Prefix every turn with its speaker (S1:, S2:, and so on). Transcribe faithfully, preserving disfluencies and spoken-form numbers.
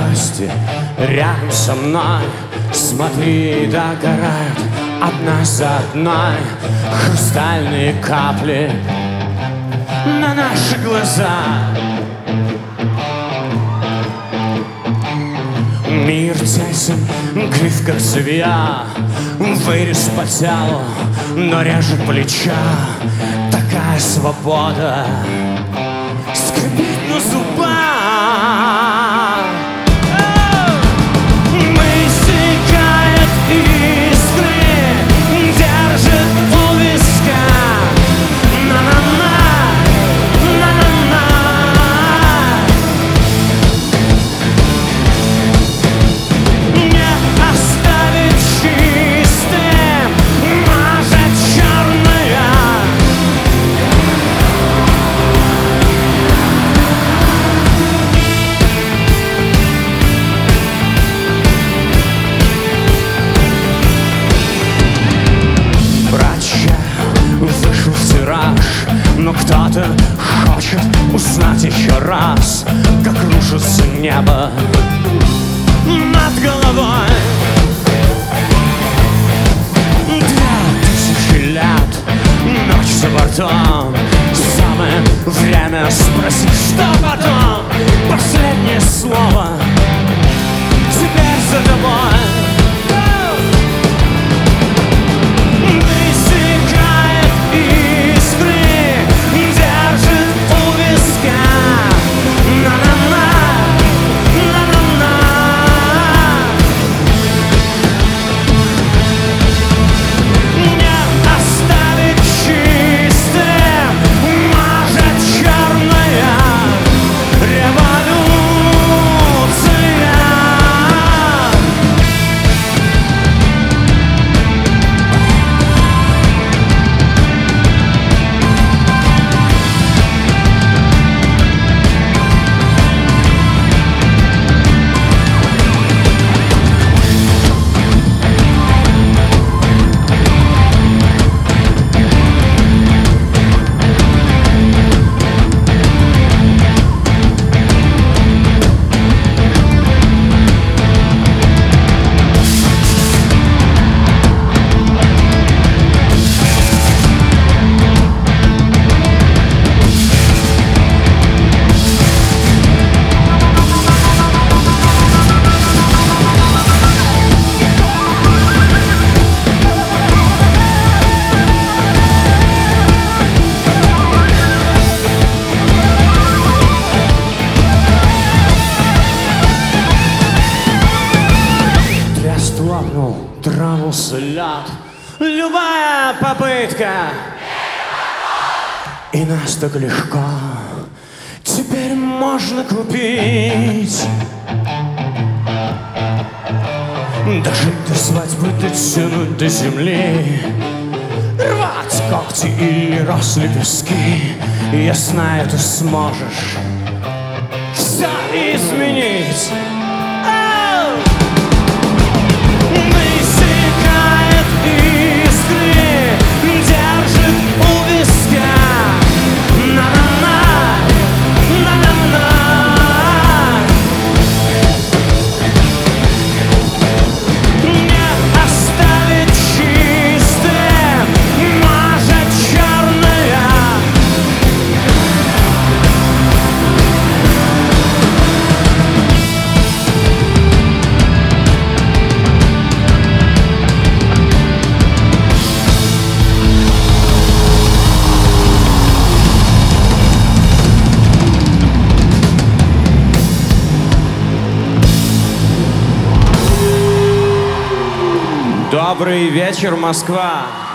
S1: страсти рядом со мной. Смотри, догорают одна за одной хрустальные капли на наши глаза. Мир тесен, гриф как цевья, вырез по телу, но режет плеча. Такая свобода скрипит на зубах. Высекает искры, держит у виска. На-на-на, на-на-на. Не оставить чистым, мажет черная. Вышел в тираж, но кто-то хочет узнать еще раз, как рушится небо над головой. Две тысячи лет, ночь за бортом. Самое время спросить, что потом. Последнее слово теперь за тобой. Тронулся лед, любая попытка, и нас так легко теперь можно купить. Дожить до свадьбы, дотянуть до земли, рвать когти или росли пески. Я знаю, ты сможешь все изменить. Добрый вечер, Москва!